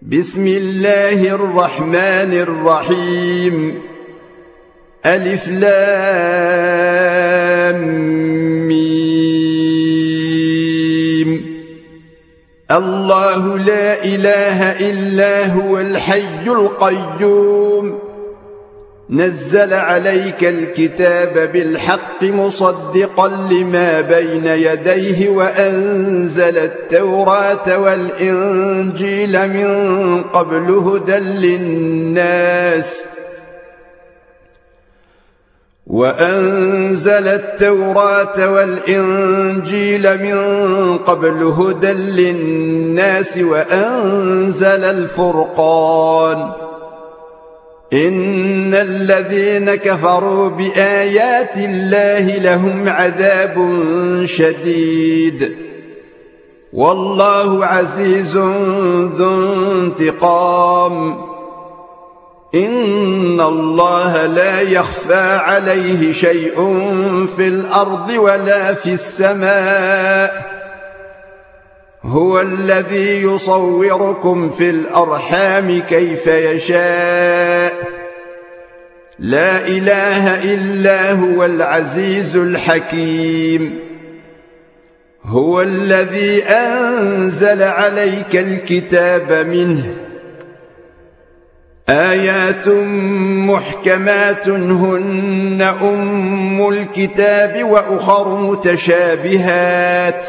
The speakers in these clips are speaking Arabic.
بسم الله الرحمن الرحيم. ألف لام ميم. الله لا إله إلا هو الحي القيوم، نزل عليك الكتاب بالحق مصدقا لما بين يديه وأنزل التوراة والإنجيل من قبل هدى للناس وأنزل الفرقان. إن الذين كفروا بآيات الله لهم عذاب شديد، والله عزيز ذو انتقام. إن الله لا يخفى عليه شيء في الأرض ولا في السماء، هو الذي يصوركم في الأرحام كيف يشاء، لا إله إلا هو العزيز الحكيم. هو الذي أنزل عليك الكتاب منه آيات محكمات هن أم الكتاب وأخر متشابهات،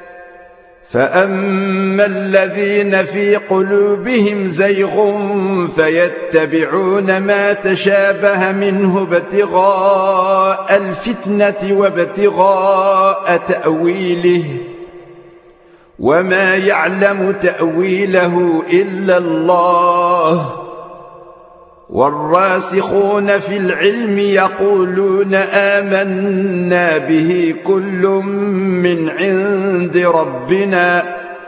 فأما الذين في قلوبهم زيغ فيتبعون ما تشابه منه ابتغاء الفتنة وابتغاء تأويله، وما يعلم تأويله إلا الله. والراسخون في العلم يقولون آمنا به كل من عند ربنا،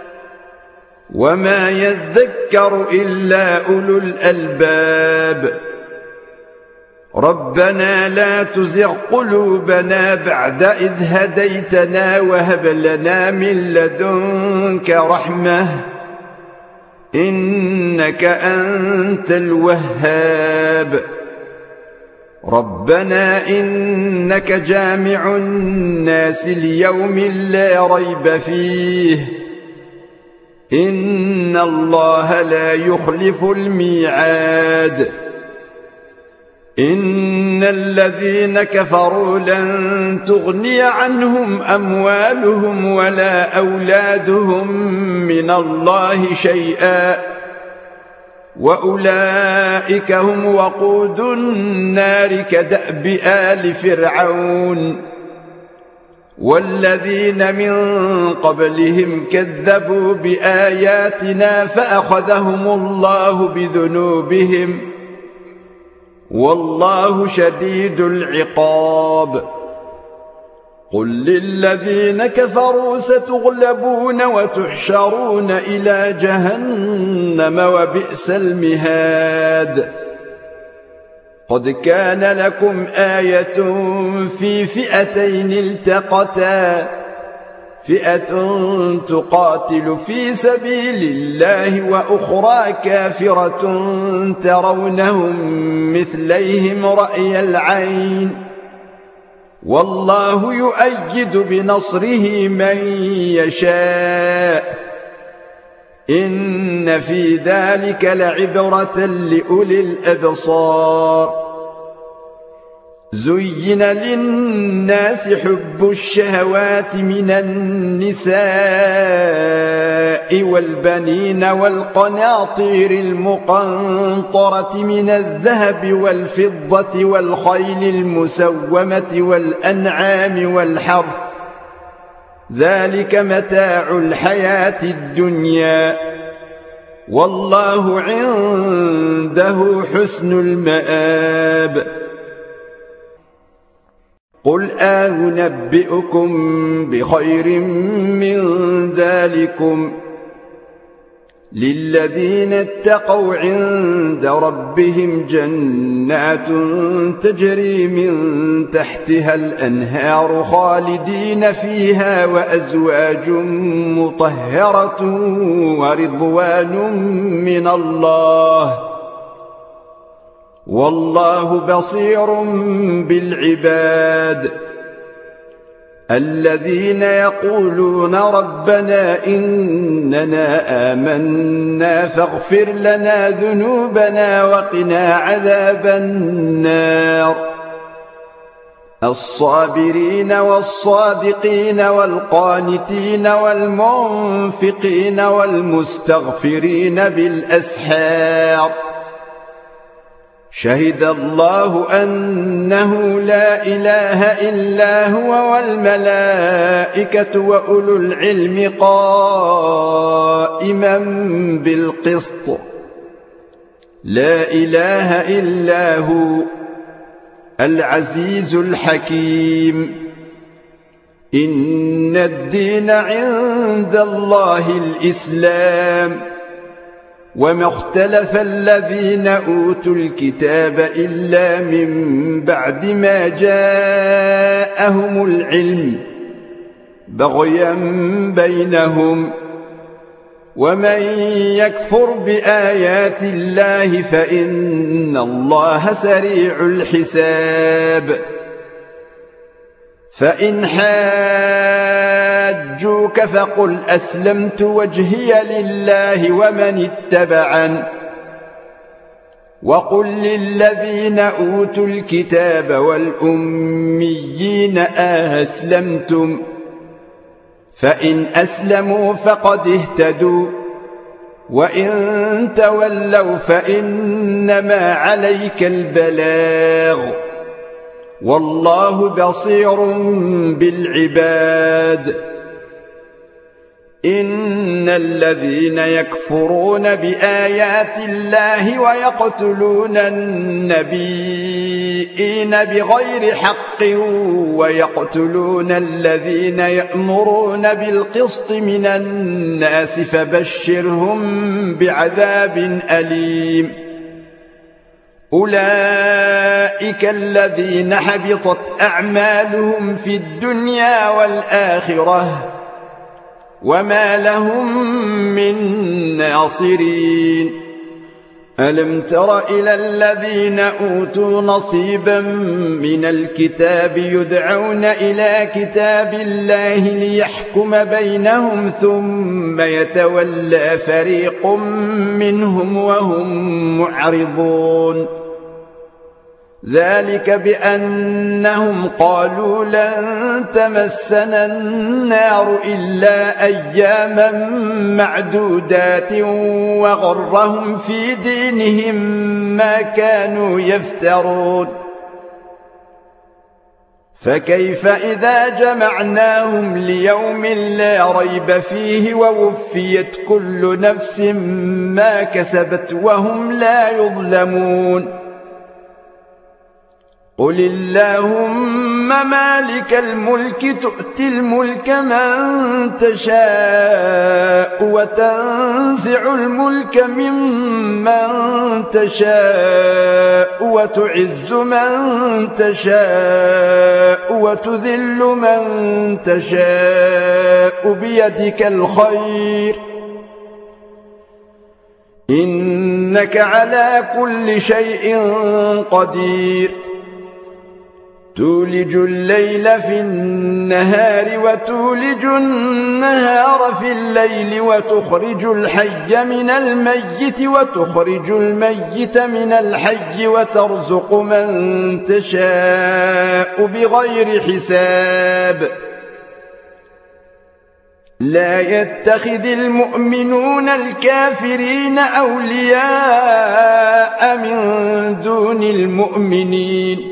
وما يذكر إلا أولو الألباب. ربنا لا تزغ قلوبنا بعد إذ هديتنا وهب لنا من لدنك رحمة إنك أنت الوهاب. ربنا إنك جامع الناس ليوم لا ريب فيه، إن الله لا يخلف الميعاد. إن الذين كفروا لن تغني عنهم أموالهم ولا أولادهم من الله شيئا، وأولئك هم وقود النار كدأب آل فرعون. والذين من قبلهم كذبوا بآياتنا فأخذهم الله بذنوبهم، والله شديد العقاب. قل للذين كفروا ستغلبون وتحشرون إلى جهنم وبئس المهاد. قد كان لكم آية في فئتين التقتا، فئة تقاتل في سبيل الله وأخرى كافرة ترونهم مثليهم رأي العين، والله يؤيد بنصره من يشاء. إن في ذلك لعبرة لأولي الأبصار. زين للناس حب الشهوات من النساء والبنين والقناطير المقنطرة من الذهب والفضة والخيل المسومة والأنعام والحرث، ذلك متاع الحياة الدنيا، والله عنده حسن المآب. قل أنبئكم بخير من ذلكم للذين اتقوا عند ربهم جنات تجري من تحتها الأنهار خالدين فيها وأزواج مطهرة ورضوان من الله والله بصير بالعباد الذين يقولون ربنا إننا آمنا فاغفر لنا ذنوبنا وقنا عذاب النار الصابرين والصادقين والقانتين والمنفقين والمستغفرين بالأسحار شهد الله أنه لا إله إلا هو والملائكة وأولو العلم قائما بالقسط لا إله إلا هو العزيز الحكيم إن الدين عند الله الإسلام وما اختلف الذين أوتوا الكتاب إلا من بعد ما جاءهم العلم بغيا بينهم ومن يكفر بآيات الله فإن الله سريع الحساب فإن حاجوك فقل أسلمت وجهي لله ومن اتبعن وقل للذين أوتوا الكتاب والأميين أسلمتم فإن أسلموا فقد اهتدوا وإن تولوا فإنما عليك البلاغ والله بصير بالعباد إن الذين يكفرون بآيات الله ويقتلون النبيين بغير حق ويقتلون الذين يأمرون بالقسط من الناس فبشرهم بعذاب أليم أولئك الذين حبطت أعمالهم في الدنيا والآخرة وما لهم من ناصرين ألم تر إلى الذين أوتوا نصيبا من الكتاب يدعون إلى كتاب الله ليحكم بينهم ثم يتولى فريق منهم وهم معرضون ذلك بأنهم قالوا لن تمسنا النار إلا أياما معدودات وغرهم في دينهم ما كانوا يفترون فكيف إذا جمعناهم ليوم لا ريب فيه ووفيت كل نفس ما كسبت وهم لا يظلمون قل اللهم مالك الملك تؤتي الملك من تشاء وتنزع الملك ممن تشاء وتعز من تشاء وتذل من تشاء بيدك الخير إنك على كل شيء قدير تولج الليل في النهار وتولج النهار في الليل وتخرج الحي من الميت وتخرج الميت من الحي وترزق من تشاء بغير حساب لا يتخذ المؤمنون الكافرين أولياء من دون المؤمنين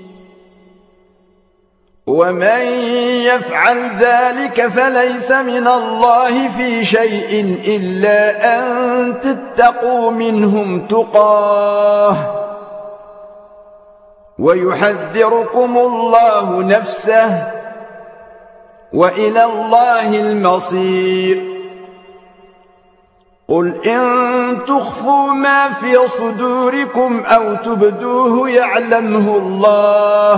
ومن يفعل ذلك فليس من الله في شيء إلا أن تتقوا منهم تقاه ويحذركم الله نفسه وإلى الله المصير قل إن تخفوا ما في صدوركم أو تبدوه يعلمه الله،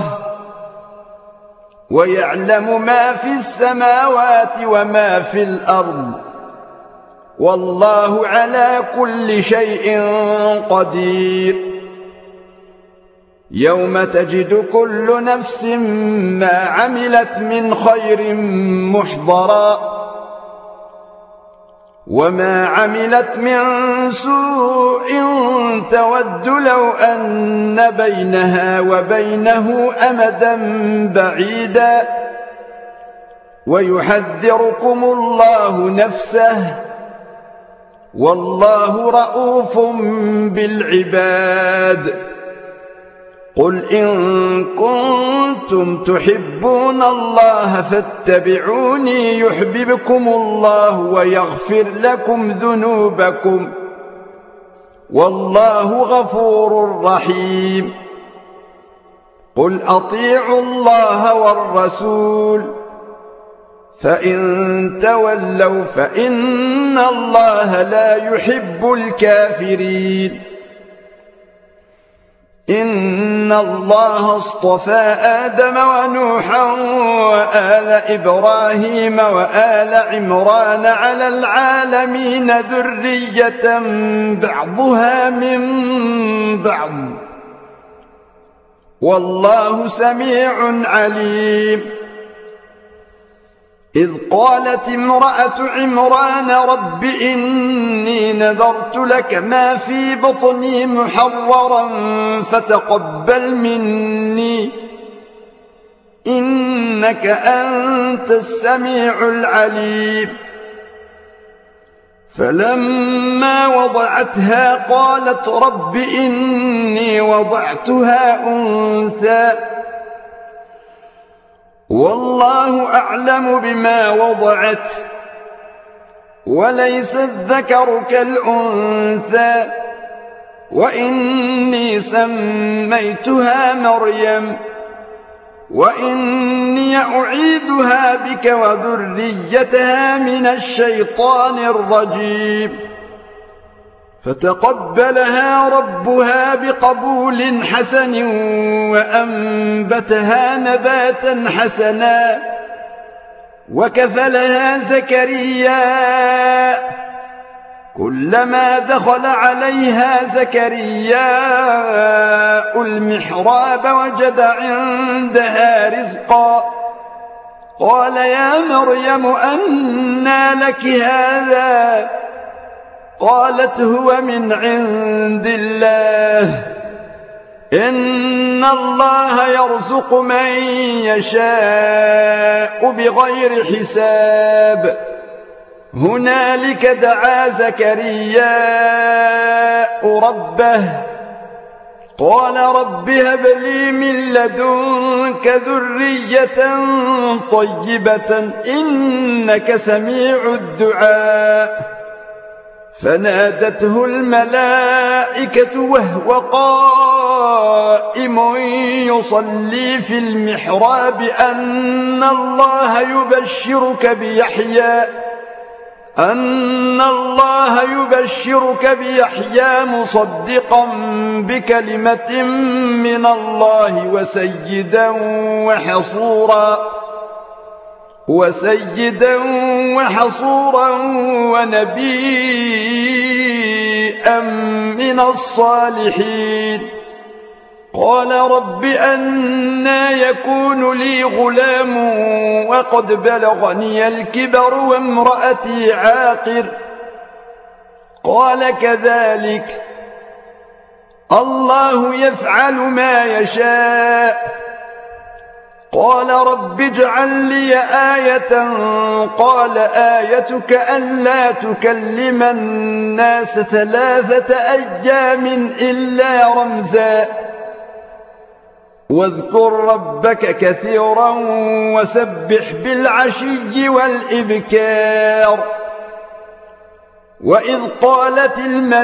ويعلم ما في السماوات وما في الأرض، والله على كل شيء قدير. يوم تجد كل نفس ما عملت من خير محضرا، وما عملت من سوء تود لو أن بينها وبينه أمدا بعيدا، ويحذركم الله نفسه، والله رؤوف بالعباد. قل إن كنتم تحبون الله فاتبعوني يحببكم الله ويغفر لكم ذنوبكم، والله غفور رحيم. قل أطيعوا الله والرسول، فإن تولوا فإن الله لا يحب الكافرين. إن الله اصطفى آدم ونوحا وآل إبراهيم وآل عمران على العالمين ذرية بعضها من بعض، والله سميع عليم. إذ قالت امرأة عمران رب إني نذرت لك ما في بطني محررا فتقبل مني إنك أنت السميع العليم. فلما وضعتها قالت رب إني وضعتها أنثى والله أعلم بما وضعت وليس الذكر كالأنثى وإني سميتها مريم وإني أعيذها بك وذريتها من الشيطان الرجيم. فتقبلها ربها بقبول حسن وأنبتها نباتا حسنا وكفلها زكريا. كلما دخل عليها زكريا المحراب وجد عندها رزقا قال يا مريم أنى لك هذا؟ قالت هو من عند الله إن الله يرزق من يشاء بغير حساب. هنالك دعا زكريا ربه قال رب هب لي من لدنك ذرية طيبة إنك سميع الدعاء. فنادته الملائكة وهو قائم يصلي في المحراب أن الله يبشرك بيحيى مصدقا بكلمة من الله وسيدا وحصورا ونبيا من الصالحين. قال رب أنى يكون لي غلام وقد بلغني الكبر وامرأتي عاقر؟ قال كذلك الله يفعل ما يشاء. قال رب اجعل لي آية قال آيتك ألا تكلم الناس 3 أيام إلا رمزا واذكر ربك كثيرا وسبح بالعشي والإبكار. وإذ قالت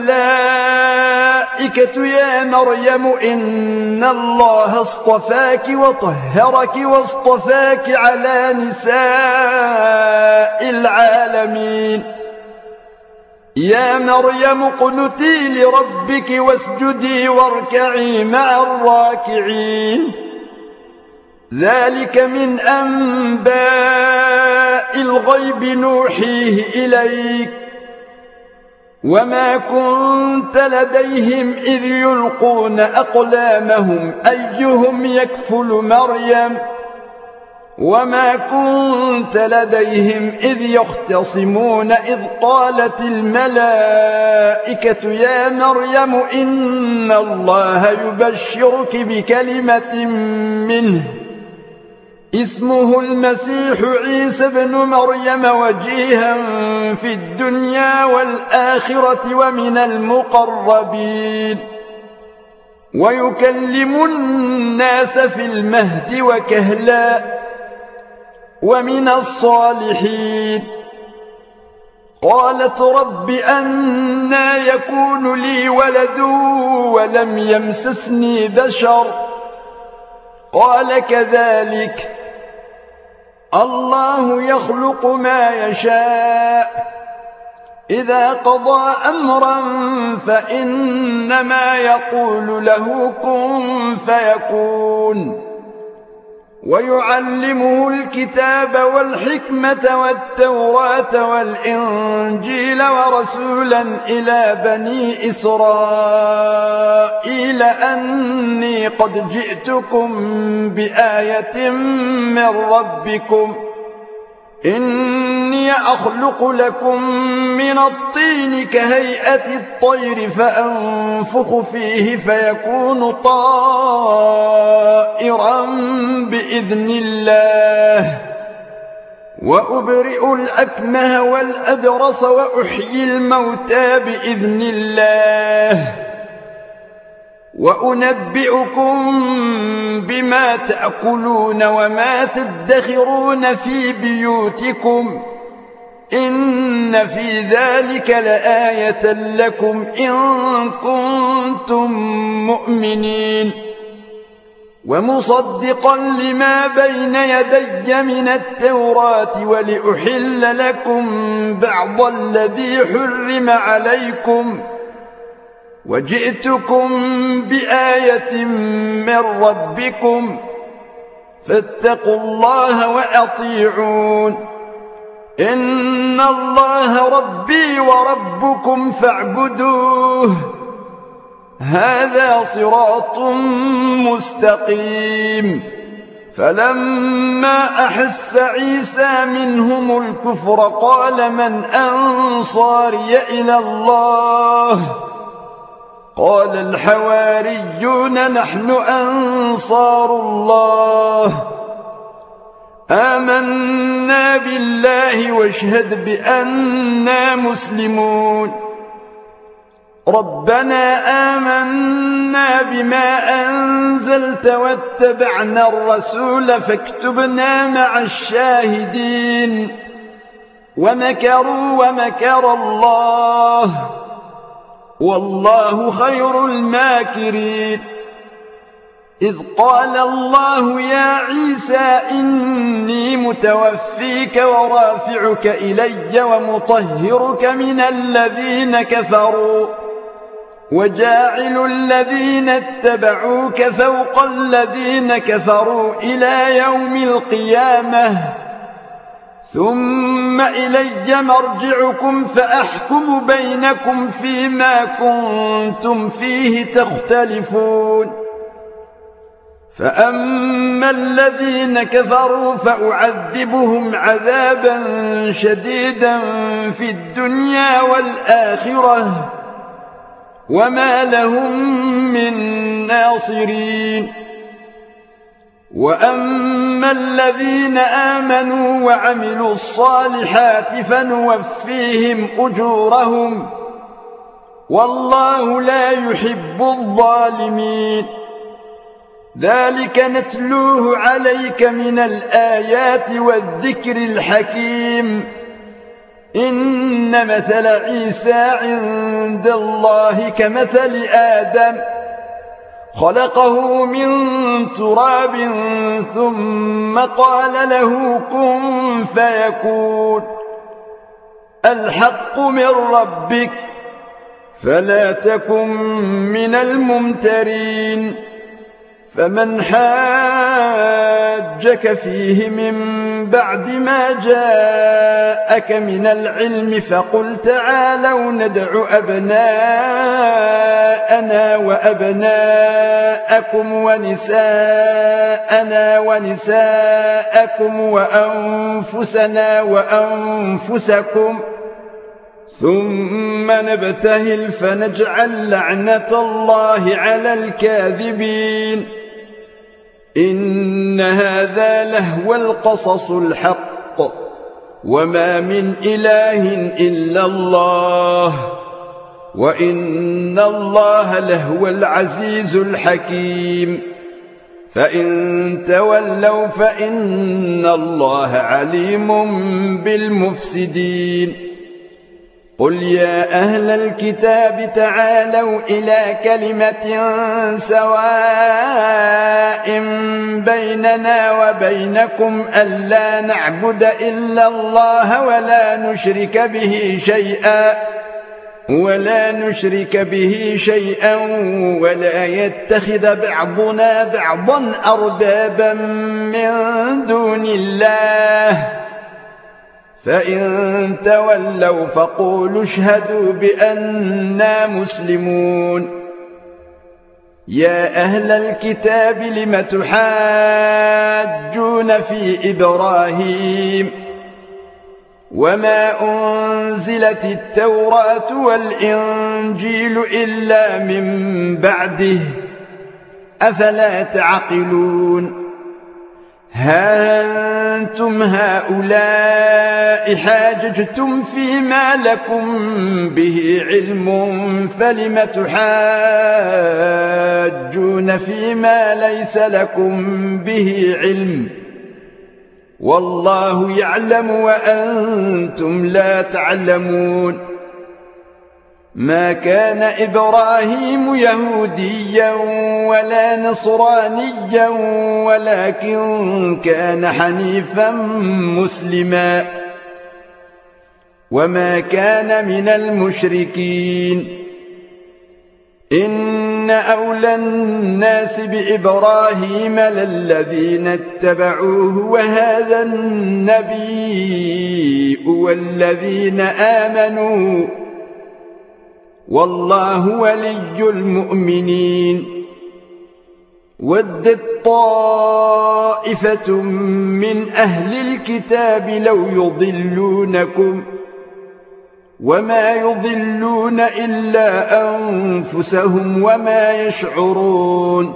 الملائكة يا مريم إن الله اصطفاك وطهرك واصطفاك على نساء العالمين. يا مريم اقنتي لربك واسجدي واركعي مع الراكعين ذلك من أنباء الغيب نوحيه إليك وما كنت لديهم إذ يلقون أقلامهم أيهم يكفل مريم وما كنت لديهم إذ يختصمون إذ قالت الملائكة يا مريم إن الله يبشرك بكلمة منه اسمه المسيح عيسى بن مريم وجيها في الدنيا والآخرة ومن المقربين ويكلم الناس في المهد وكهلا ومن الصالحين قالت رب أنى يكون لي ولد ولم يمسسني بشر قال كذلك الله يخلق ما يشاء إذا قضى أمرا فإنما يقول له كن فيكون ويعلمه الكتاب والحكمة والتوراة والإنجيل ورسولا إلى بني إسرائيل أني قد جئتكم بآية من ربكم إني أخلق لكم من الطين كهيئة الطير فأنفخ فيه فيكون طائرا بإذن الله وأبرئ الأكمه والأبرص وأحيي الموتى بإذن الله وأنبئكم بما تأكلون وما تدخرون في بيوتكم إن في ذلك لآية لكم إن كنتم مؤمنين ومصدقا لما بين يدي من التوراة ولأحل لكم بعض الذي حرم عليكم وجئتكم بآية من ربكم فاتقوا الله وأطيعون إن الله ربي وربكم فاعبدوه هذا صراط مستقيم فلما أحس عيسى منهم الكفر قال من أنصاري إلى الله قال الحواريون نحن أنصار الله آمنا بالله واشهد بأننا مسلمون ربنا آمنا بما أنزلت واتبعنا الرسول فاكتبنا مع الشاهدين ومكروا ومكر الله والله خير الماكرين إذ قال الله يا عيسى إني متوفيك ورافعك إلي ومطهرك من الذين كفروا وجاعل الذين اتبعوك فوق الذين كفروا إلى يوم القيامة ثم إلي مرجعكم فأحكم بينكم فيما كنتم فيه تختلفون فأما الذين كفروا فأعذبهم عذابا شديدا في الدنيا والآخرة وما لهم من ناصرين وأما الذين آمنوا وعملوا الصالحات فنوفيهم أجورهم والله لا يحب الظالمين ذلك نتلوه عليك من الآيات والذكر الحكيم إن مثل عيسى عند الله كمثل آدم خلقه من تراب ثم قال له كن فيكون الحق من ربك فلا تكن من الممترين. فمن حاجك فيه من بعد ما جاءك من العلم فقل تعالوا ندع أبناءنا وأبناءكم ونساءنا ونساءكم وأنفسنا وأنفسكم ثم نبتهل فنجعل لعنة الله على الكاذبين. إن هذا لهو القصص الحق وما من إله إلا الله وإن الله لهو العزيز الحكيم. فإن تولوا فإن الله عليم بالمفسدين. قل يا أهل الكتاب تعالوا إلى كلمة سواء بيننا وبينكم ألا نعبد إلا الله ولا نشرك به شيئا ولا يتخذ بعضنا بعضا أربابا من دون الله. فإن تولوا فقولوا اشهدوا بأننا مسلمون. يا أهل الكتاب لم تحاجون في إبراهيم وما أنزلت التوراة والإنجيل إلا من بعده أفلا تعقلون. ها أنتم هؤلاء حاججتم فيما لكم به علم فلم تحاجون فيما ليس لكم به علم والله يعلم وأنتم لا تعلمون. ما كان إبراهيم يهوديا ولا نصرانيا ولكن كان حنيفا مسلما وما كان من المشركين. إن أولى الناس بإبراهيم للذين اتبعوه وهذا النبي والذين آمنوا والله ولي المؤمنين. ودت طائفة من أهل الكتاب لو يضلونكم وما يضلون إلا أنفسهم وما يشعرون.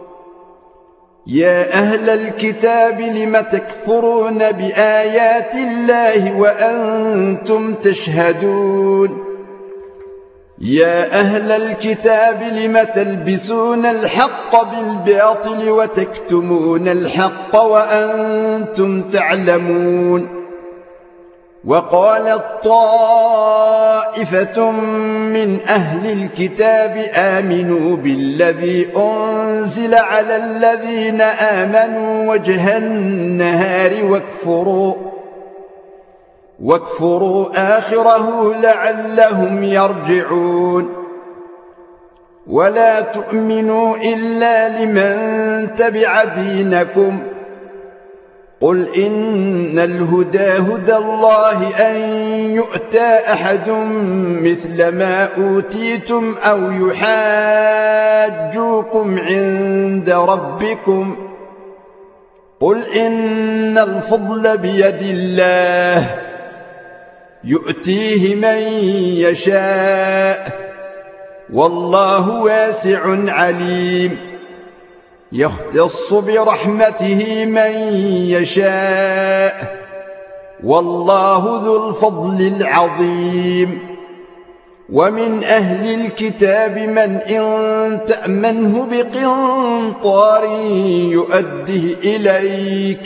يا أهل الكتاب لم تكفرون بآيات الله وأنتم تشهدون. يا أهل الكتاب لم تلبسون الحق بالباطل وتكتمون الحق وأنتم تعلمون. وقالت طائفة من أهل الكتاب آمنوا بالذي أنزل على الذين آمنوا وجه النهار واكفروا آخره لعلهم يرجعون. ولا تؤمنوا إلا لمن تبع دينكم. قل إن الهدى هدى الله أن يؤتى أحد مثل ما أوتيتم أو يحاجوكم عند ربكم. قل إن الفضل بيد الله يؤتيه من يشاء والله واسع عليم. يختص برحمته من يشاء والله ذو الفضل العظيم. ومن أهل الكتاب من إن تأمنه بقنطار يؤده إليك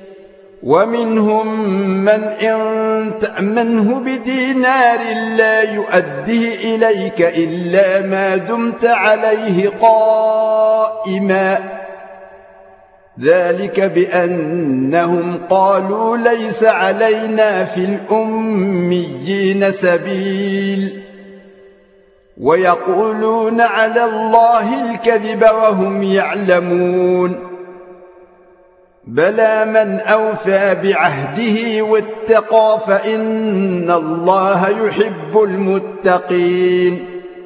ومنهم من إن تأمنه بدينار لا يؤده إليك إلا ما دمت عليه قائما ذلك بأنهم قالوا ليس علينا في الأميين سبيل ويقولون على الله الكذب وهم يعلمون بلى من أوفى بعهده واتقى فإن الله يحب المتقين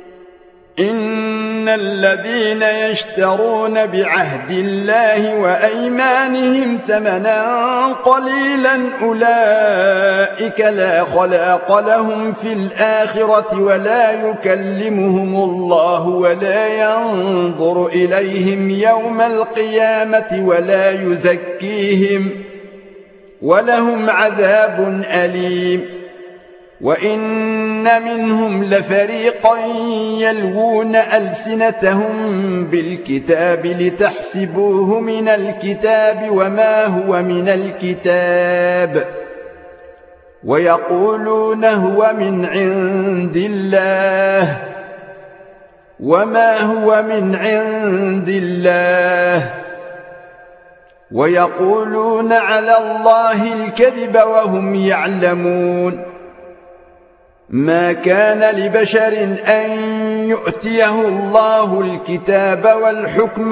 إن الذين يشترون بعهد الله وأيمانهم ثمنا قليلا أولئك لا خلاق لهم في الآخرة ولا يكلمهم الله ولا ينظر إليهم يوم القيامة ولا يزكيهم ولهم عذاب أليم وإن منهم لفريقا يلوون ألسنتهم بالكتاب لتحسبوه من الكتاب وما هو من الكتاب ويقولون هو من عند الله وما هو من عند الله ويقولون على الله الكذب وهم يعلمون ما كان لبشر أن يؤتيه الله الكتاب والحكم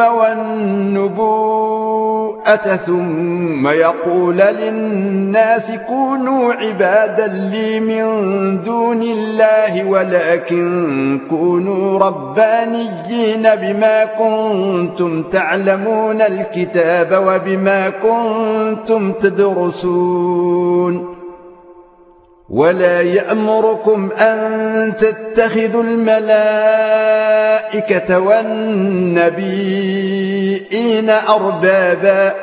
والنبوءة ثم يقول للناس كونوا عبادا لي من دون الله ولكن كونوا ربانيين بما كنتم تعلمون الكتاب وبما كنتم تدرسون ولا يأمركم أن تتخذوا الملائكة والنبيين أربابا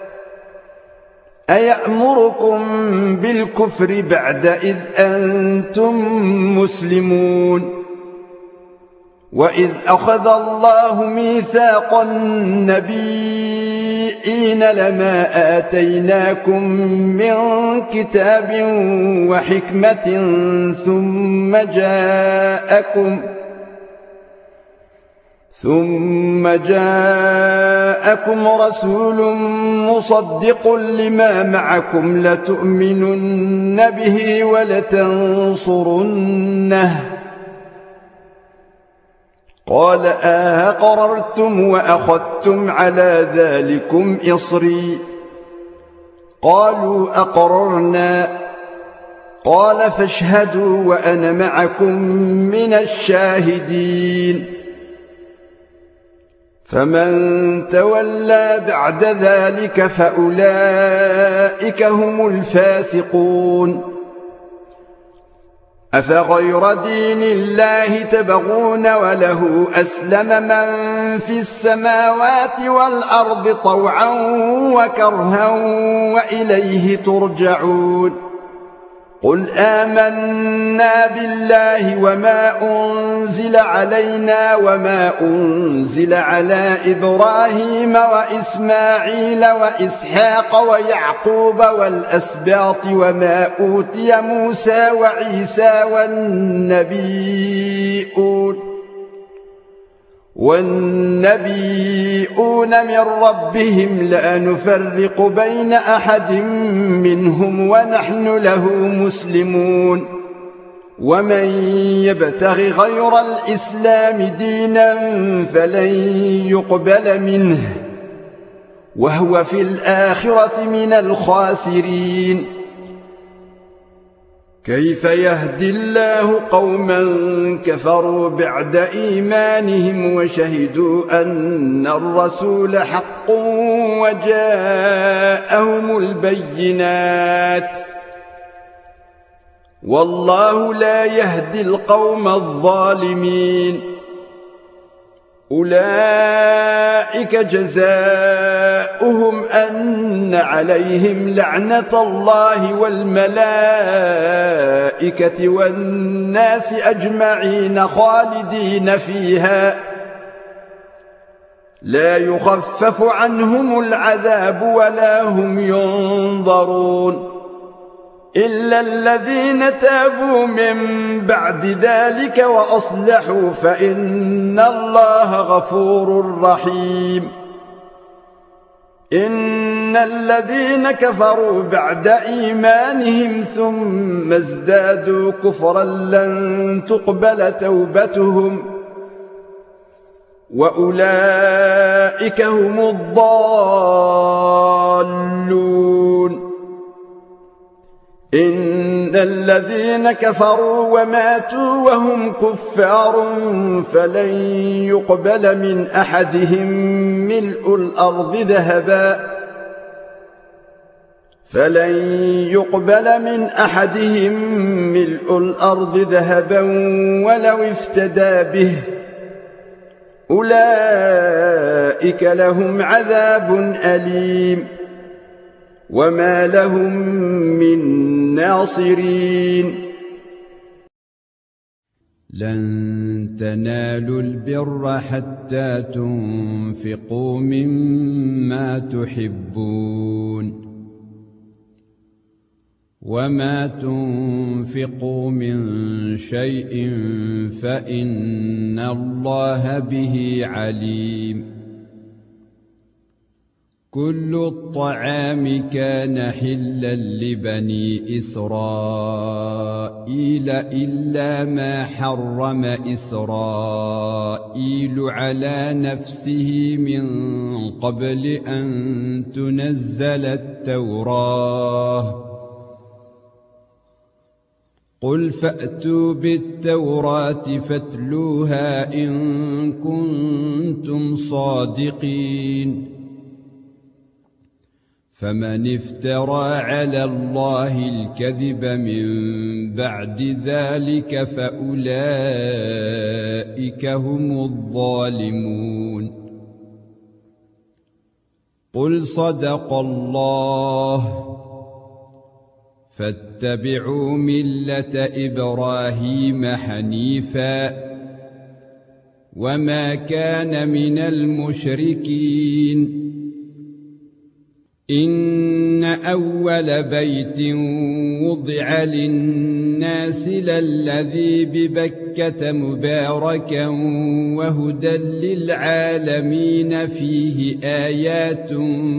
أيأمركم بالكفر بعد إذ أنتم مسلمون وإذ أخذ الله ميثاق النبيين لما آتيناكم من كتاب وحكمة ثم جاءكم رسول مصدق لما معكم لتؤمنن به ولتنصرنه قال أقررتم وأخذتم على ذلكم إصري قالوا أقررنا قال فاشهدوا وأنا معكم من الشاهدين فمن تولى بعد ذلك فأولئك هم الفاسقون أفغير دين الله تبغون وله أسلم من في السماوات والأرض طوعا وكرها وإليه ترجعون قل آمنا بالله وما أنزل علينا وما أنزل على إبراهيم وإسماعيل وإسحاق ويعقوب والأسباط وما أوتي موسى وعيسى والنبيون من ربهم لا نفرق بين أحد منهم ونحن له مسلمون ومن يبتغ غير الإسلام دينا فلن يقبل منه وهو في الآخرة من الخاسرين كيف يهدي الله قوما كفروا بعد إيمانهم وشهدوا أن الرسول حق وجاءهم البينات والله لا يهدي القوم الظالمين أولئك جزاؤهم أن عليهم لعنة الله والملائكة والناس أجمعين خالدين فيها لا يخفف عنهم العذاب ولا هم ينظرون إلا الذين تابوا من بعد ذلك وأصلحوا فإن الله غفور رحيم إن الذين كفروا بعد إيمانهم ثم ازدادوا كفرا لن تقبل توبتهم وأولئك هم الضالون. إن الذين كفروا وماتوا وهم كفار فلن يقبل من أحدهم ملء الأرض ذهبا ولو افتدى به أولئك لهم عذاب أليم وما لهم من ناصرين. لن تنالوا البر حتى تنفقوا مما تحبون وما تنفقوا من شيء فإن الله به عليم. كل الطعام كان حلا لبني إسرائيل إلا ما حرم إسرائيل على نفسه من قبل أن تنزل التوراة. قل فأتوا بالتوراة فاتلوها إن كنتم صادقين. فمن افترى على الله الكذب من بعد ذلك فأولئك هم الظالمون. قل صدق الله فاتبعوا ملة إبراهيم حنيفا وما كان من المشركين. إن أول بيت وضع للناس للذي ببكة مباركا وهدى للعالمين فيه آيات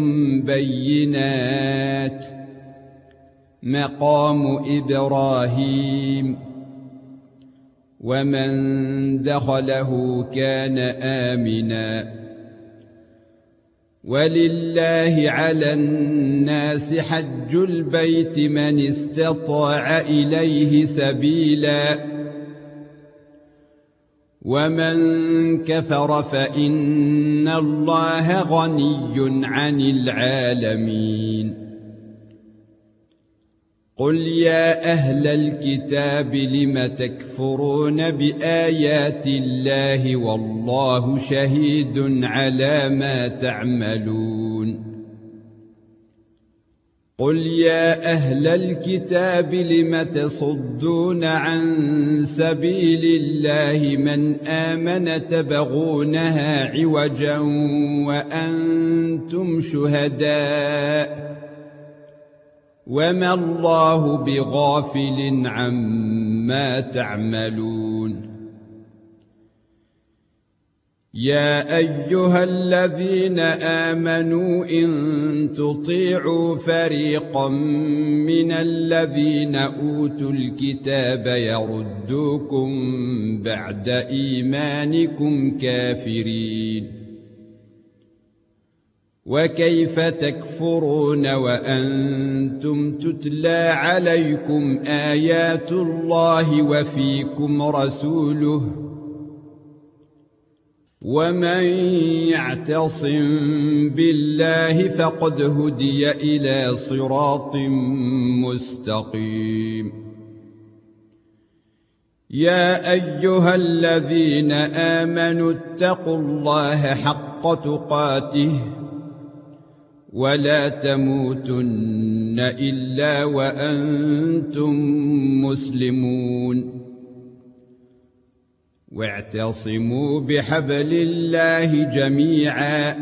بينات مقام إبراهيم ومن دخله كان آمنا. ولله على الناس حج البيت من استطاع إليه سبيلا ومن كفر فإن الله غني عن العالمين. قل يا أهل الكتاب لم تكفرون بآيات الله والله شهيد على ما تعملون. قل يا أهل الكتاب لم تصدون عن سبيل الله من آمن تبغونها عوجا وأنتم شهداء وما الله بغافل عما تعملون. يا أيها الذين آمنوا إن تطيعوا فريقا من الذين أوتوا الكتاب يردوكم بعد إيمانكم كافرين. وكيف تكفرون وأنتم تتلى عليكم آيات الله وفيكم رسوله ومن يعتصم بالله فقد هدي إلى صراط مستقيم. يا أيها الذين آمنوا اتقوا الله حق تقاته ولا تموتن إلا وأنتم مسلمون. واعتصموا بحبل الله جميعا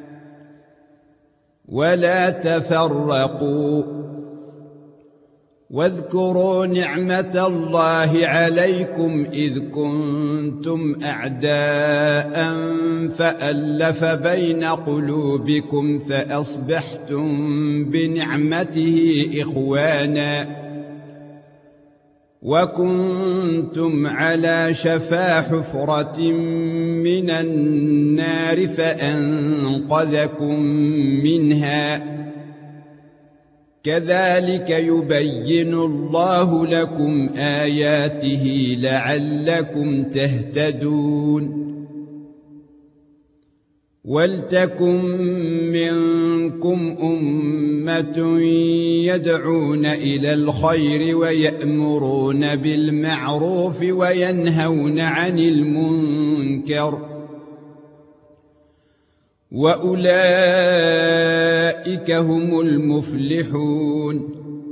ولا تفرقوا واذكروا نعمة الله عليكم إذ كنتم أعداء فألف بين قلوبكم فأصبحتم بنعمته إخوانا وكنتم على شفا حفرة من النار فأنقذكم منها كذلك يبين الله لكم آياته لعلكم تهتدون ولتكن منكم أمة يدعون إلى الخير ويأمرون بالمعروف وينهون عن المنكر وأولئك هم المفلحون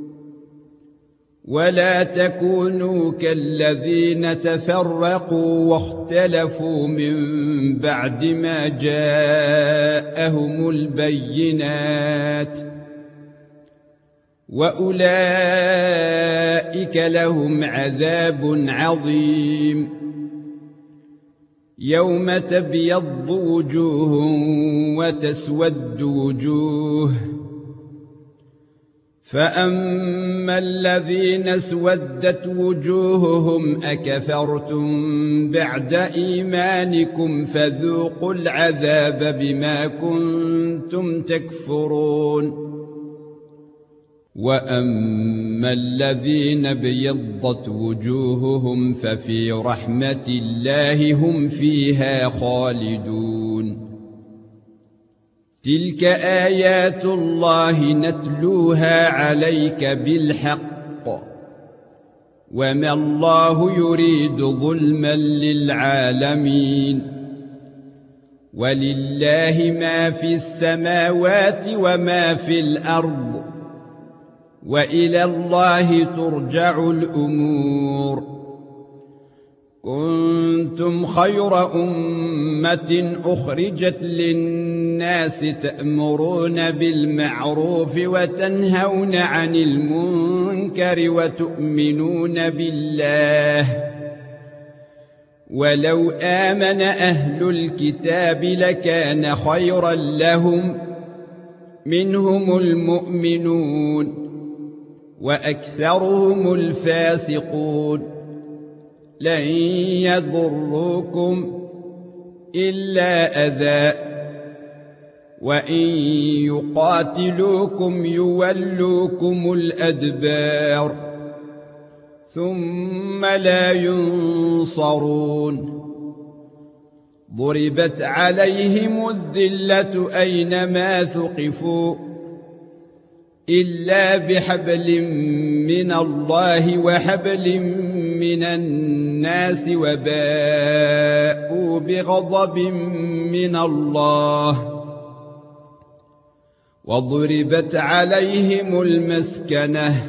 ولا تكونوا كالذين تفرقوا واختلفوا من بعد ما جاءهم البينات وأولئك لهم عذاب عظيم يوم تبيض وجوه وتسود وجوه فأما الذين اسودت وجوههم أكفرتم بعد إيمانكم فذوقوا العذاب بما كنتم تكفرون وأما الذين ابيضت وجوههم ففي رحمة الله هم فيها خالدون تلك آيات الله نتلوها عليك بالحق وما الله يريد ظلما للعالمين ولله ما في السماوات وما في الأرض وإلى الله ترجع الأمور كنتم خير أمة أخرجت للناس تأمرون بالمعروف وتنهون عن المنكر وتؤمنون بالله ولو آمن أهل الكتاب لكان خيرا لهم منهم المؤمنون وأكثرهم الفاسقون لن يضروكم إلا أذى وإن يقاتلوكم يولوكم الأدبار ثم لا ينصرون ضربت عليهم الذلة أينما ثقفوا إلا بحبل من الله وحبل من الناس وباءوا بغضب من الله وضربت عليهم المسكنة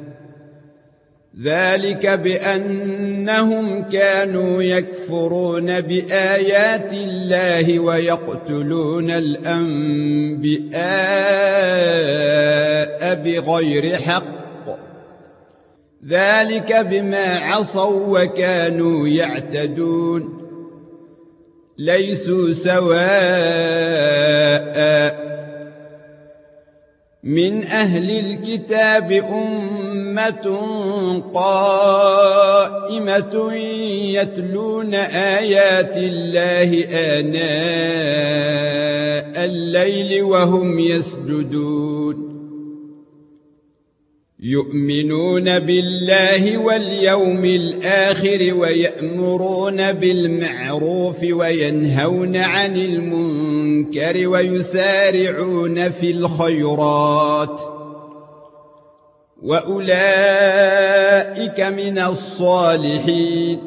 ذلك بأنهم كانوا يكفرون بآيات الله ويقتلون الأنبياء بغير حق ذلك بما عصوا وكانوا يعتدون ليسوا سواء من أهل الكتاب أمة قائمة يتلون آيات الله آناء الليل وهم يسجدون يؤمنون بالله واليوم الآخر ويأمرون بالمعروف وينهون عن المنكر ويسارعون في الخيرات وأولئك من الصالحين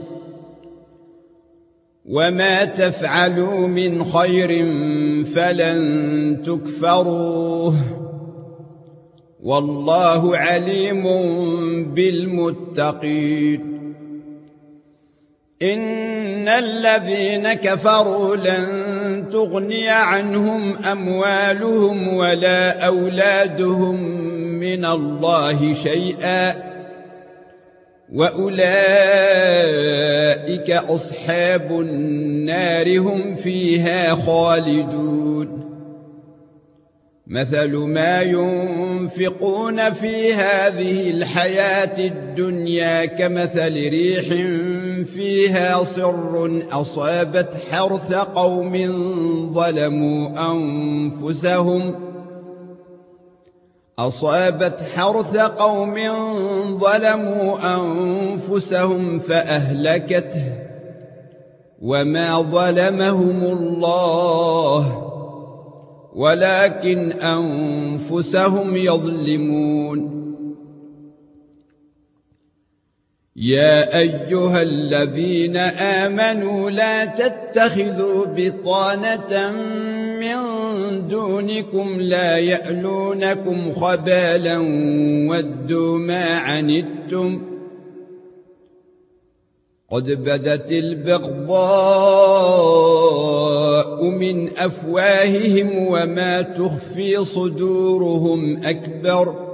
وما تفعلوا من خير فلن تكفروه والله عليم بالمتقين إن الذين كفروا لن تغني عنهم أموالهم ولا أولادهم من الله شيئا وأولئك أصحاب النار هم فيها خالدون مثل ما ينفقون في هذه الحياة الدنيا كمثل ريح فيها صر أصابت حرث قوم ظلموا أنفسهم فأهلكته وما ظلمهم الله ولكن أنفسهم يظلمون يا أيها الذين آمنوا لا تتخذوا بطانة من دونكم لا يألونكم خبالا ودوا ما عنتم قد بدت البغضاء من أفواههم وما تخفي صدورهم أكبر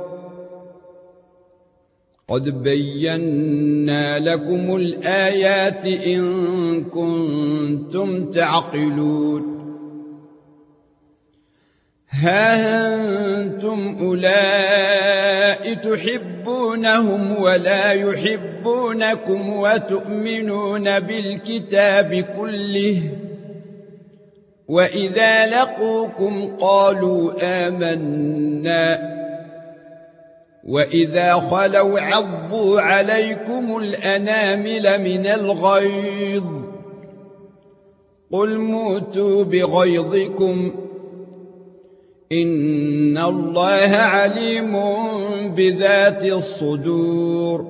قد بينا لكم الآيات إن كنتم تعقلون ها أنتم أولئك تحبونهم ولا يحبونكم وتؤمنون بالكتاب كله وإذا لقوكم قالوا آمنا وإذا خلوا عضوا عليكم الأنامل من الغيظ قل موتوا بغيظكم إن الله عليم بذات الصدور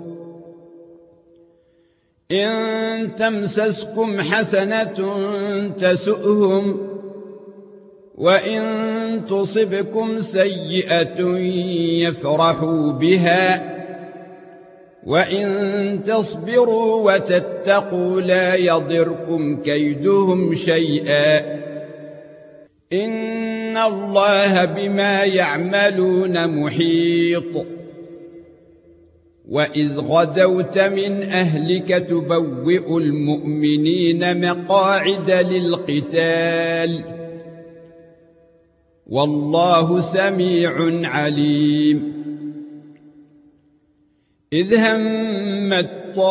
إن تمسسكم حسنة تسؤهم وإن تصبكم سيئة يفرحوا بها وإن تصبروا وتتقوا لا يضركم كيدهم شيئا إن الله بما يعملون محيط وإذ غدوت من أهلك تبوئ المؤمنين مقاعد للقتال والله سميع عليم إذ همت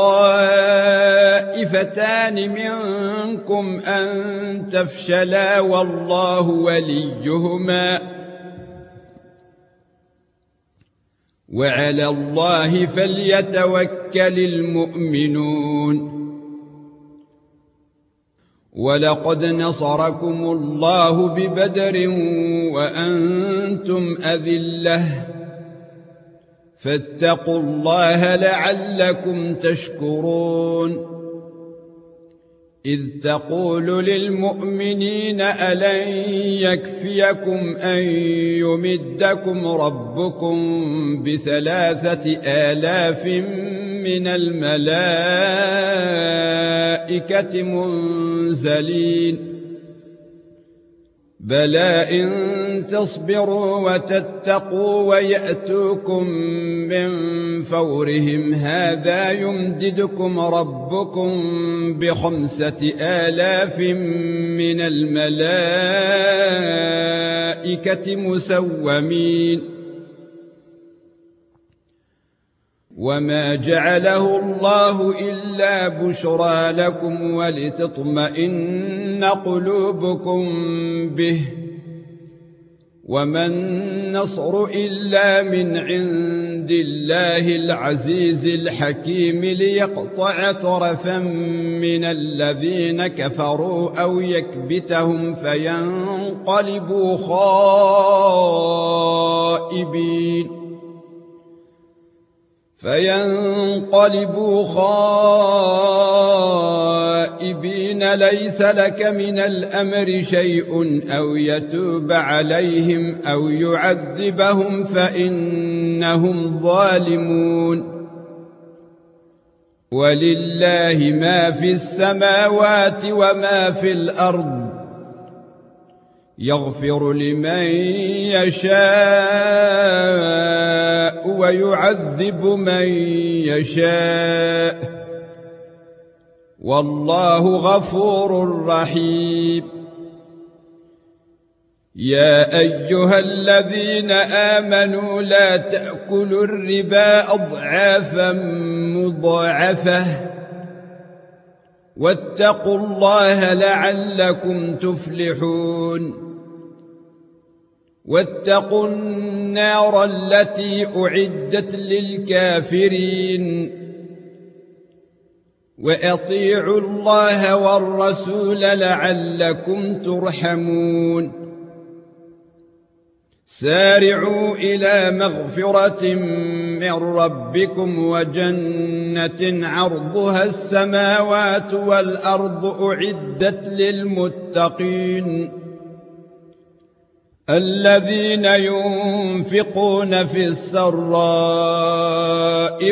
طائفتان منكم أن تفشلا والله وليهما وعلى الله فليتوكل المؤمنون ولقد نصركم الله ببدر وأنتم أذلة فاتقوا الله لعلكم تشكرون إذ تقول للمؤمنين ألن يكفيكم أن يمدكم ربكم ب3,000 من الملائكة منزلين بلى إن تصبروا وتتقوا ويأتوكم من فورهم هذا يمددكم ربكم ب5,000 من الملائكة مسومين وما جعله الله إلا بشرى لكم ولتطمئن قلوبكم به وما النصر إلا من عند الله العزيز الحكيم ليقطع طرفا من الذين كفروا أو يكبتهم فينقلبوا خائبين ليس لك من الأمر شيء أو يتوب عليهم أو يعذبهم فإنهم ظالمون ولله ما في السماوات وما في الأرض يغفر لمن يشاء ويعذب من يشاء والله غفور رحيم يا أيها الذين آمنوا لا تأكلوا الربا أضعافا مضاعفة واتقوا الله لعلكم تفلحون واتقوا النار التي أعدت للكافرين وأطيعوا الله والرسول لعلكم ترحمون سارعوا إلى مغفرة من ربكم وجنة عرضها السماوات والأرض أعدت للمتقين الذين ينفقون في السراء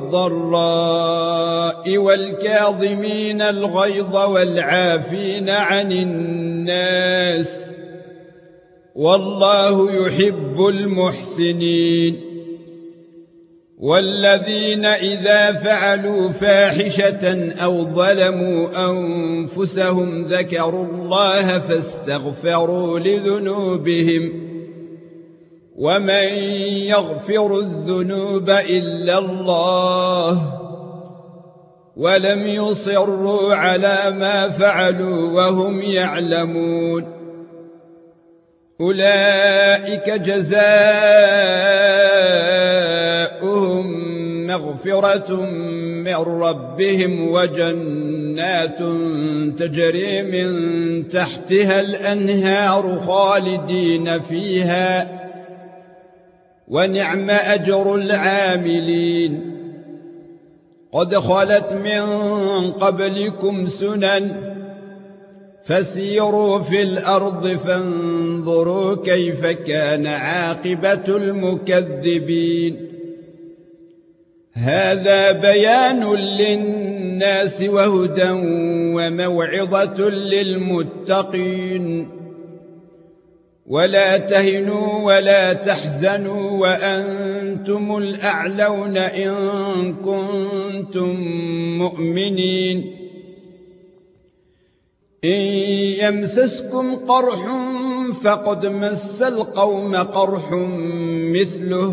والضراء والكاظمين الغيظ والعافين عن الناس والله يحب المحسنين والذين إذا فعلوا فاحشة أو ظلموا أنفسهم ذكروا الله فاستغفروا لذنوبهم ومن يغفر الذنوب إلا الله ولم يصروا على ما فعلوا وهم يعلمون أولئك جزاؤهم مغفرة من ربهم وجنات تجري من تحتها الأنهار خالدين فيها ونعم أجر العاملين قد خلت من قبلكم سنن فسيروا في الأرض فانظروا كيف كان عاقبة المكذبين هذا بيان للناس وهدى وموعظة للمتقين ولا تهنوا ولا تحزنوا وأنتم الأعلون إن كنتم مؤمنين إن يمسسكم قرح فقد مس القوم قرح مثله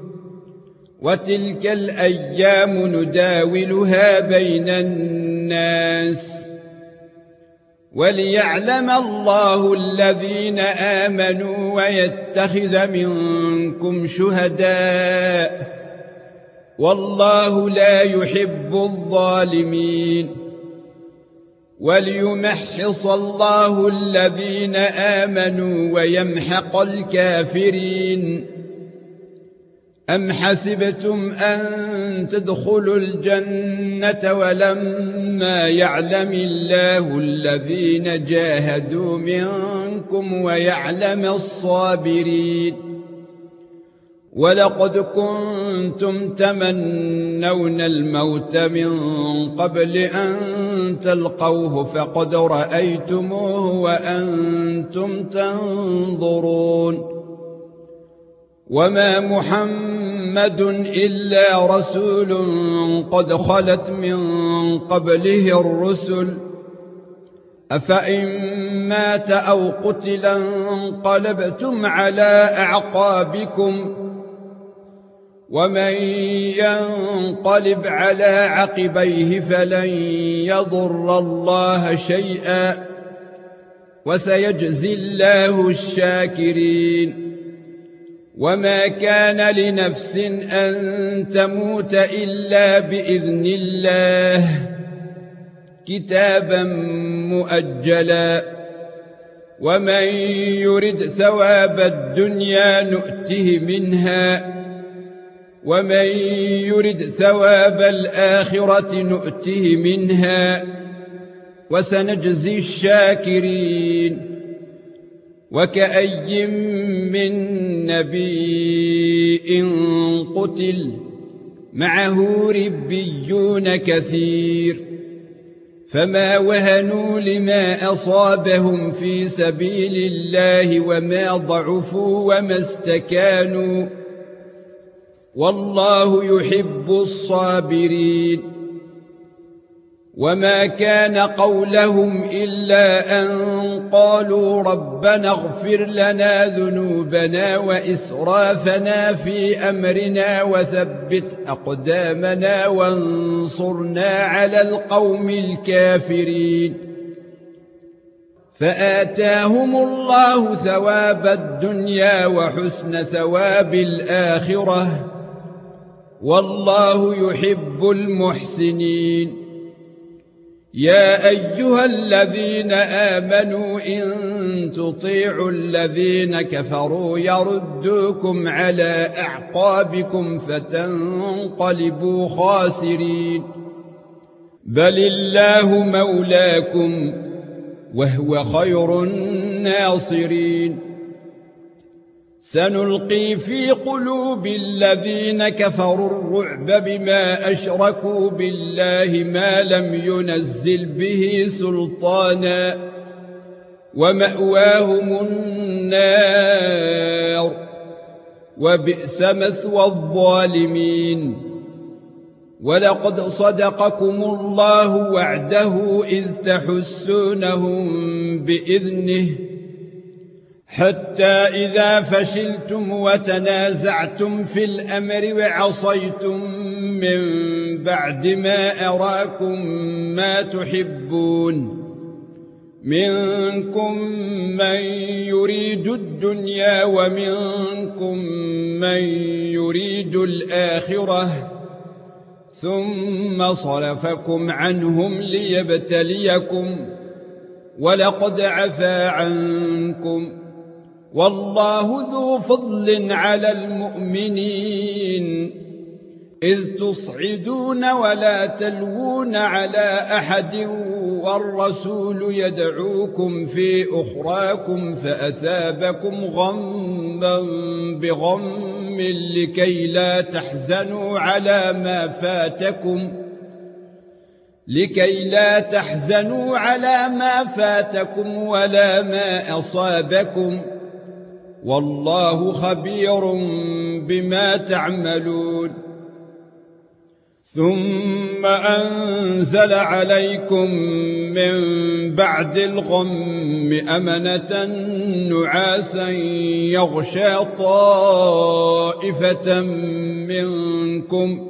وتلك الأيام نداولها بين الناس وليعلم الله الذين آمنوا ويتخذ منكم شهداء والله لا يحب الظالمين وليمحص الله الذين آمنوا ويمحق الكافرين أم حسبتم أن تدخلوا الجنة ولما يعلم الله الذين جاهدوا منكم ويعلم الصابرين ولقد كنتم تمنون الموت من قبل أن تلقوه فقد رأيتموه وأنتم تنظرون وما محمد إلا رسول قد خلت من قبله الرسل أفإن مات أو قتل انقلبتم على أعقابكم ومن ينقلب على عقبيه فلن يضر الله شيئا وسيجزي الله الشاكرين وما كان لنفس أن تموت إلا بإذن الله كتابا مؤجلا ومن يرد ثواب الدنيا نؤته منها ومن يرد ثواب الآخرة نؤته منها وسنجزي الشاكرين وكأي من نبي قتل معه ربيون كثير فما وهنوا لما أصابهم في سبيل الله وما ضعفوا وما استكانوا والله يحب الصابرين وما كان قولهم إلا أن قالوا ربنا اغفر لنا ذنوبنا وإسرافنا في أمرنا وثبت أقدامنا وانصرنا على القوم الكافرين فآتاهم الله ثواب الدنيا وحسن ثواب الآخرة والله يحب المحسنين يا أيها الذين آمنوا إن تطيعوا الذين كفروا يردوكم على أعقابكم فتنقلبوا خاسرين بل الله مولاكم وهو خير الناصرين سنلقي في قلوب الذين كفروا الرعب بما أشركوا بالله ما لم ينزل به سلطانا ومأواهم النار وبئس مثوى الظالمين ولقد صدقكم الله وعده إذ تحسونهم بإذنه حتى إذا فشلتم وتنازعتم في الأمر وعصيتم من بعد ما أراكم ما تحبون منكم من يريد الدنيا ومنكم من يريد الآخرة ثم صرفكم عنهم ليبتليكم ولقد عفا عنكم والله ذو فضل على المؤمنين إذ تصعدون ولا تلوون على أحد والرسول يدعوكم في أخراكم فأثابكم غما بغم لكي لا تحزنوا على ما فاتكم ولا ما أصابكم والله خبير بما تعملون ثم أنزل عليكم من بعد الغم أمنة نعاسا يغشى طائفة منكم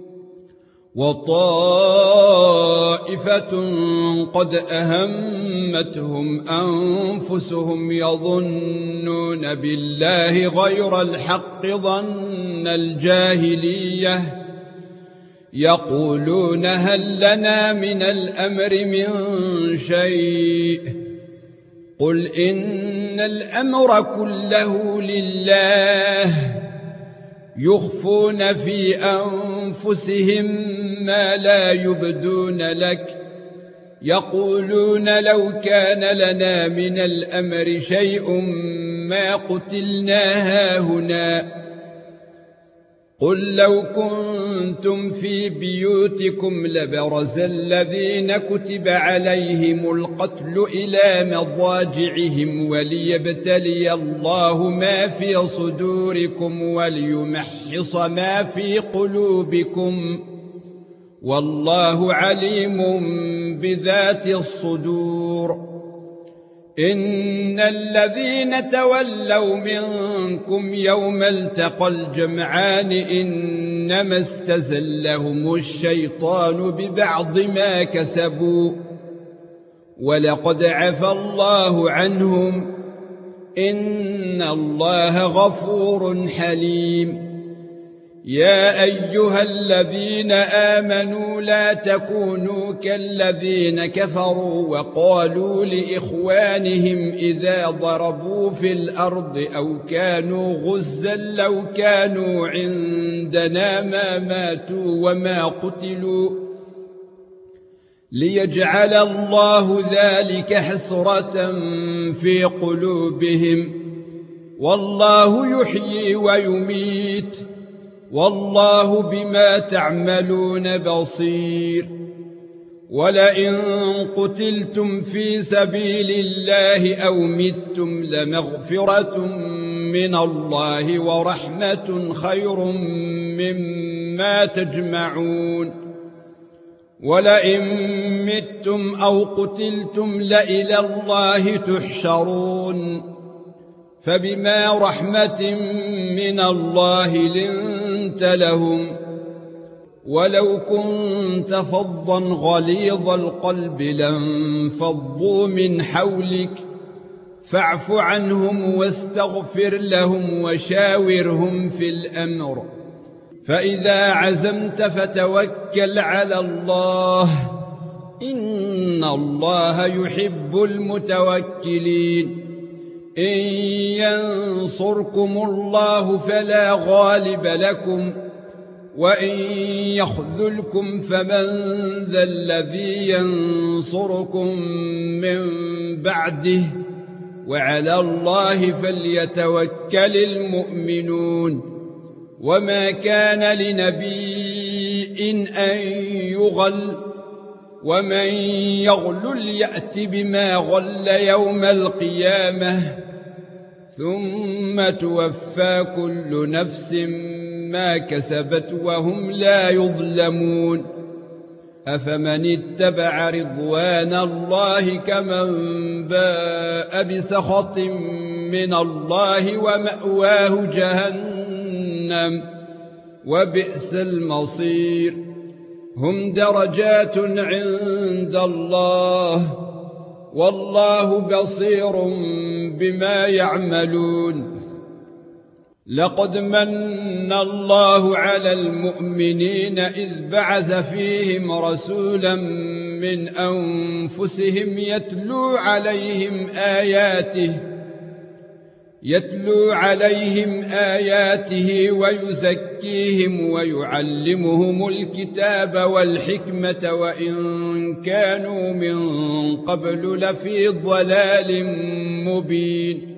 وطائفة قد أهمتهم أنفسهم يظنون بالله غير الحق ظن الجاهلية يقولون هل لنا من الأمر من شيء قل إن الأمر كله لله يخفون في أنفسهم ما لا يبدون لك يقولون لو كان لنا من الأمر شيء ما قتلنا هاهنا قل لو كنتم في بيوتكم لبرز الذين كتب عليهم القتل إلى مضاجعهم وليبتلي الله ما في صدوركم وليمحص ما في قلوبكم والله عليم بذات الصدور إن الذين تولوا منكم يوم التقى الجمعان إنما استزلهم الشيطان ببعض ما كسبوا ولقد عفى الله عنهم إن الله غفور حليم يا أيها الذين آمنوا لا تكونوا كالذين كفروا وقالوا لإخوانهم إذا ضربوا في الأرض أو كانوا غزا لو كانوا عندنا ما ماتوا وما قتلوا ليجعل الله ذلك حسرة في قلوبهم والله يحيي ويميت والله بما تعملون بصير ولئن قتلتم في سبيل الله أو متم لمغفرة من الله ورحمة خير مما تجمعون ولئن متم أو قتلتم لإلى الله تحشرون فبما رحمة من الله لنت لهم ولو كنت فظا غليظ القلب لانفضوا من حولك فاعف عنهم واستغفر لهم وشاورهم في الأمر فإذا عزمت فتوكل على الله إن الله يحب المتوكلين إن ينصركم الله فلا غالب لكم وإن يخذلكم فمن ذا الذي ينصركم من بعده وعلى الله فليتوكل المؤمنون وما كان لنبي أن يغل ومن يغلل يأت بما غل يوم القيامة ثم توفى كل نفس ما كسبت وهم لا يظلمون أفمن اتبع رضوان الله كمن باء بسخط من الله ومأواه جهنم وبئس المصير هم درجات عند الله والله بصير بما يعملون لقد من الله على المؤمنين إذ بعث فيهم رسولا من أنفسهم يتلو عليهم آياته ويزكيهم ويعلمهم الكتاب والحكمة وإن كانوا من قبل لفي ضلال مبين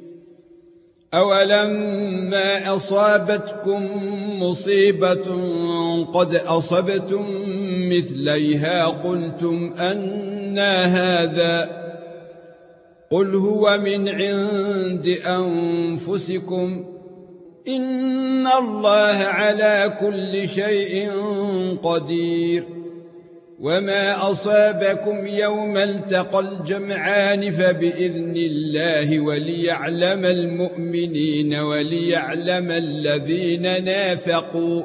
أولما أصابتكم مصيبة قد أصبتم مثليها قلتم أنى هذا قل هو من عند أنفسكم إن الله على كل شيء قدير وما أصابكم يوم التقى الجمعان فبإذن الله وليعلم المؤمنين وليعلم الذين نافقوا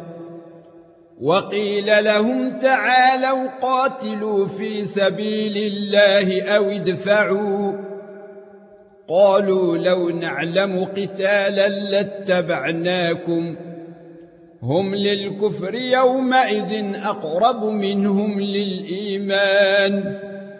وقيل لهم تعالوا قاتلوا في سبيل الله أو ادفعوا قالوا لو نعلم قتالا لاتبعناكم هم للكفر يومئذ أقرب منهم للإيمان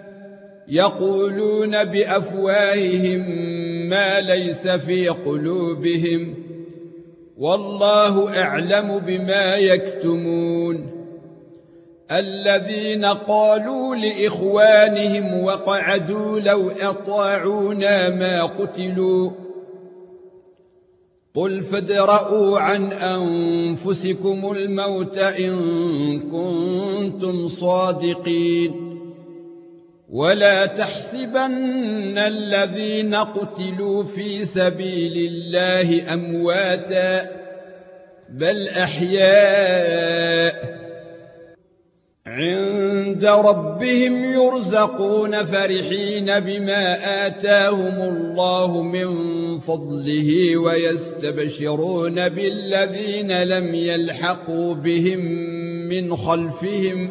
يقولون بأفواههم ما ليس في قلوبهم والله أعلم بما يكتمون الذين قالوا لإخوانهم وقعدوا لو أطاعونا ما قتلوا قل فادرءوا عن أنفسكم الموت إن كنتم صادقين ولا تحسبن الذين قتلوا في سبيل الله أمواتا بل أحياء عند ربهم يرزقون فرحين بما آتاهم الله من فضله ويستبشرون بالذين لم يلحقوا بهم من خلفهم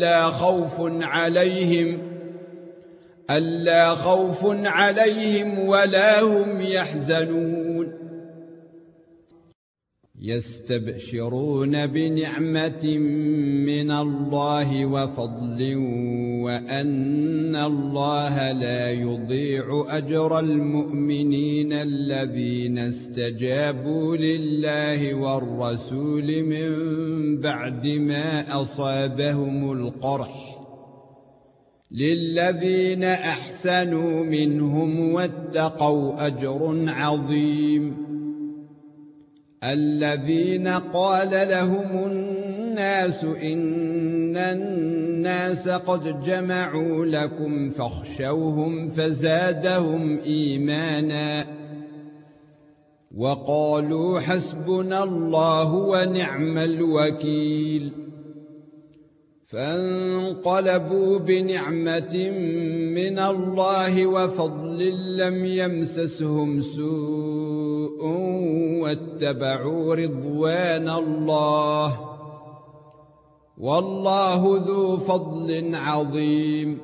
ألا خوف عليهم ولا هم يحزنون يستبشرون بنعمة من الله وفضل وأن الله لا يضيع أجر المؤمنين الذين استجابوا لله والرسول من بعد ما أصابهم القرح للذين أحسنوا منهم واتقوا أجر عظيم الذين قال لهم الناس إن الناس قد جمعوا لكم فاخشوهم فزادهم إيمانا وقالوا حسبنا الله ونعم الوكيل فانقلبوا بنعمة من الله وفضل لم يمسسهم سوء واتبعوا رضوان الله والله ذو فضل عظيم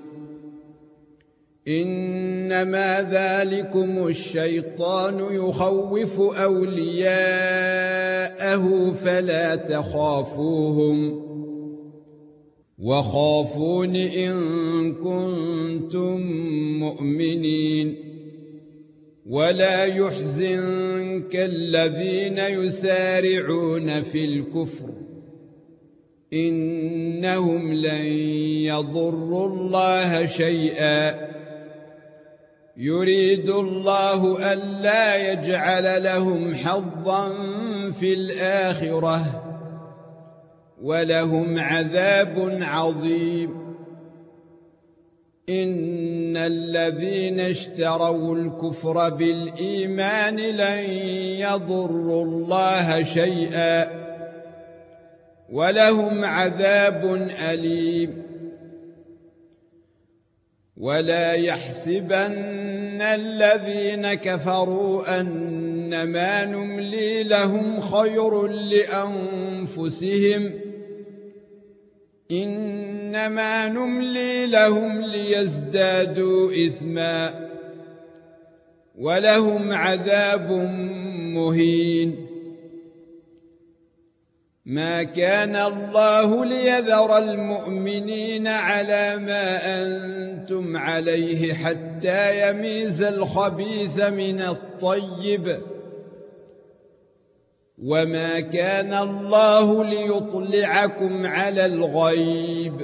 إنما ذلكم الشيطان يخوف أولياءه فلا تخافوهم وخافون إن كنتم مؤمنين ولا يحزنك الذين يسارعون في الكفر إنهم لن يضروا الله شيئا يريد الله ألا يجعل لهم حظا في الآخرة ولهم عذاب عظيم إن الذين اشتروا الكفر بالإيمان لن يضروا الله شيئا ولهم عذاب أليم ولا يحسبن الذين كفروا أنما نملي لهم خير لأنفسهم إنما نملي لهم ليزدادوا إثما ولهم عذاب مهين ما كان الله ليذر المؤمنين على ما أنتم عليه حتى يميز الخبيث من الطيب وما كان الله ليطلعكم على الغيب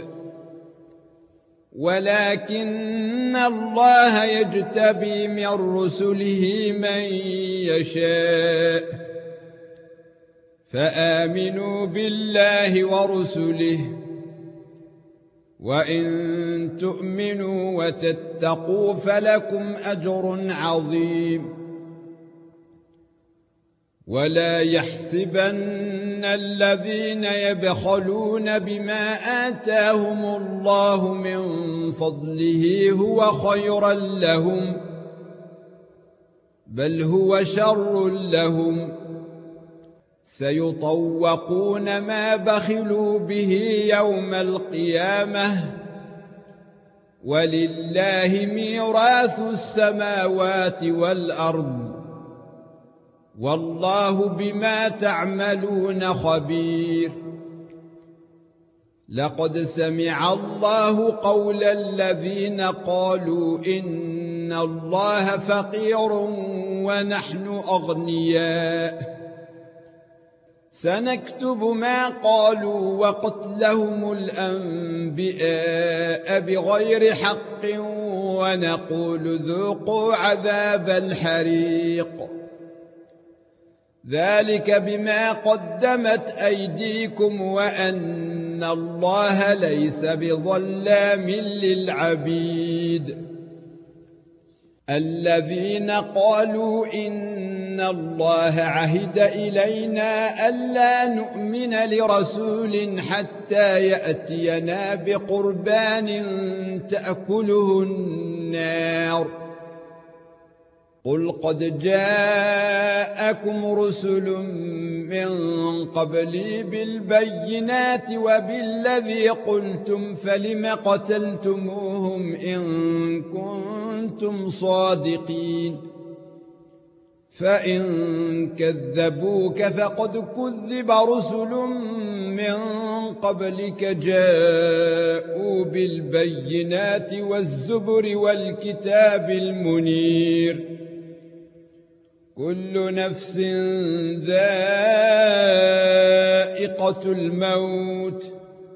ولكن الله يجتبي من رسله من يشاء فآمنوا بالله ورسله وإن تؤمنوا وتتقوا فلكم أجر عظيم ولا يحسبن الذين يبخلون بما آتاهم الله من فضله هو خيرا لهم بل هو شر لهم سيطوقون ما بخلوا به يوم القيامة ولله ميراث السماوات والأرض والله بما تعملون خبير لقد سمع الله قول الذين قالوا إن الله فقير ونحن أغنياء سنكتب ما قالوا وقتلهم الأنبياء بغير حق ونقول ذوقوا عذاب الحريق ذلك بما قدمت أيديكم وأن الله ليس بظلام للعبيد الذين قالوا إن الله عهد إلينا ألا نؤمن لرسول حتى يأتينا بقربان تأكله النار قل قد جاءكم رسل من قبلي بالبينات وبالذي قلتم فلم قتلتموهم إن كنتم صادقين فإن كذبوك فقد كذب رسل من قبلك جاءوا بالبينات والزبر والكتاب المنير كل نفس ذائقة الموت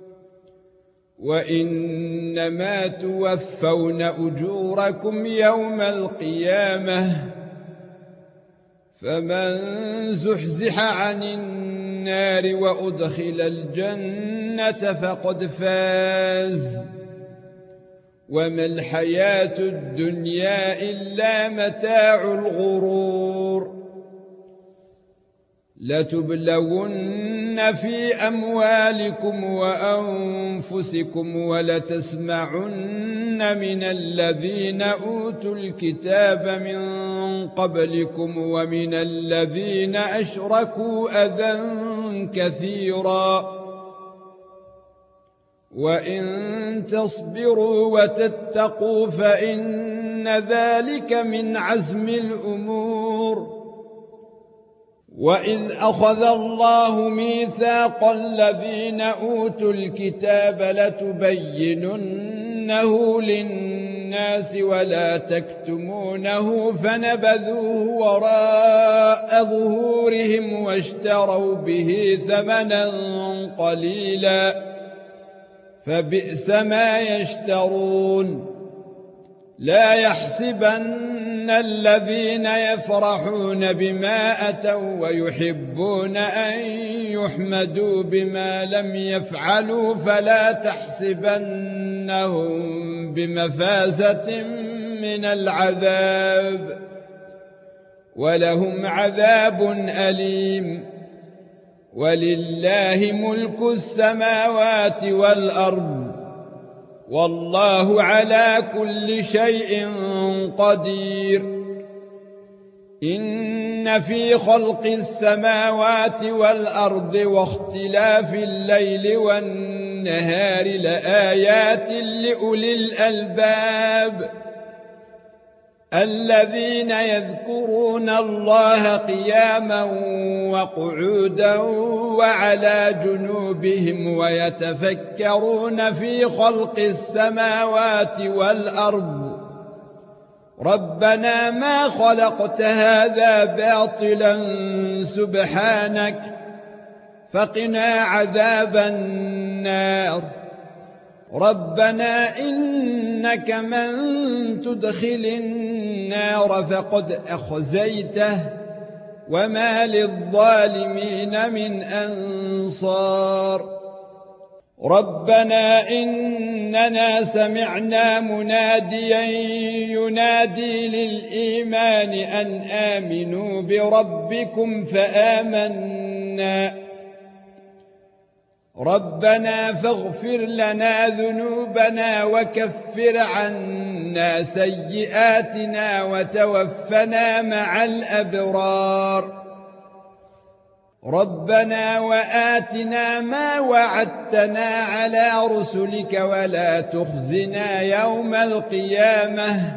وإنما توفون أجوركم يوم القيامة فمن زحزح عن النار وأدخل الجنة فقد فاز وما الحياة الدنيا إلا متاع الغرور لتبلون في أموالكم وأنفسكم ولتسمعن من الذين أوتوا الكتاب من قبلكم ومن الذين أشركوا أذى كثيرا وإن تصبروا وتتقوا فإن ذلك من عزم الأمور وإذ أخذ الله ميثاق الذين أوتوا الكتاب لتبيننه للناس ولا تكتمونه فنبذوه وراء ظهورهم واشتروا به ثمنا قليلا فبئس ما يشترون لا يحسبن الذين يفرحون بما أتوا ويحبون أن يحمدوا بما لم يفعلوا فلا تحسبنهم بمفازة من العذاب ولهم عذاب أليم ولله ملك السماوات والأرض والله على كل شيء قدير إن في خلق السماوات والأرض واختلاف الليل والنهار لآيات لأولي الألباب الذين يذكرون الله قياما وقعودا وعلى جنوبهم ويتفكرون في خلق السماوات والأرض ربنا ما خلقت هذا باطلا سبحانك فقنا عذاب النار ربنا إنك من تدخل النار فقد أخزيته وما للظالمين من أنصار ربنا إننا سمعنا مناديا ينادي للإيمان أن آمنوا بربكم فآمنا ربنا فاغفر لنا ذنوبنا وكفر عنا سيئاتنا وتوفنا مع الأبرار ربنا وآتنا ما وعدتنا على رسلك ولا تخزنا يوم القيامة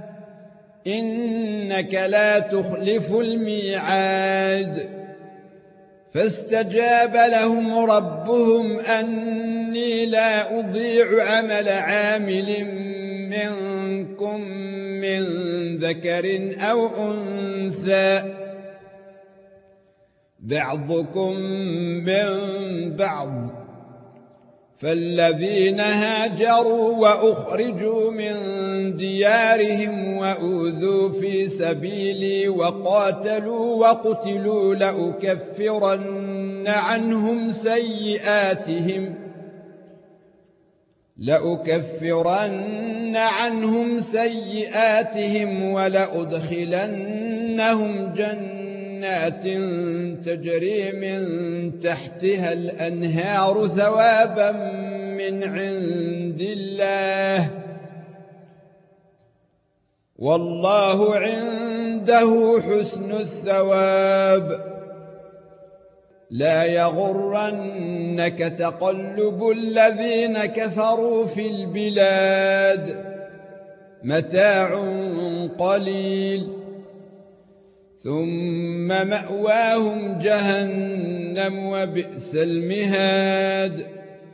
إنك لا تخلف الميعاد فاستجاب لهم ربهم أني لا أضيع عمل عامل منكم من ذكر أو أنثى بعضكم من بعض فالذين هاجروا وأخرجوا من ديارهم وأوذوا في سبيلي وقاتلوا وقتلوا لأكفرن عنهم سيئاتهم ولأدخلنهم جنات تجري من تحتها الأنهار ثوابا من عند الله والله عنده حسن الثواب لا يغرنك تقلب الذين كفروا في البلاد متاع قليل ثم مأواهم جهنم وبئس المهاد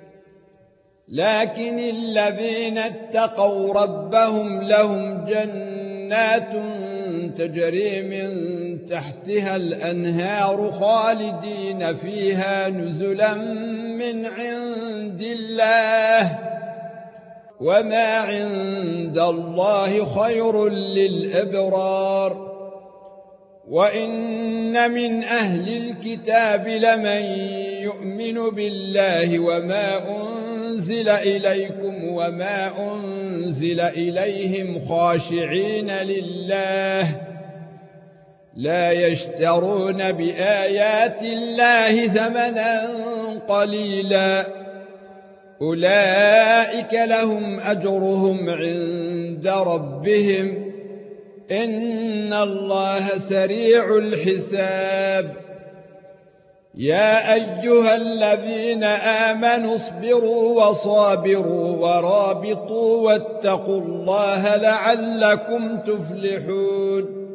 لكن الذين اتقوا ربهم لهم جنات تجري من تحتها الأنهار خالدين فيها نزلا من عند الله وما عند الله خير للأبرار وَإِنَّ مِنْ أَهْلِ الْكِتَابِ لَمَن يُؤْمِنُ بِاللَّهِ وَمَا أُنْزِلَ إِلَيْكُمْ وَمَا أُنْزِلَ إِلَيْهِمْ خَاشِعِينَ لِلَّهِ لا يشترون بآيات الله ثمنا قليلا أولئك لهم أجرهم عند ربهم إن الله سريع الحساب يا أيها الذين آمنوا اصبروا وصابروا ورابطوا واتقوا الله لعلكم تفلحون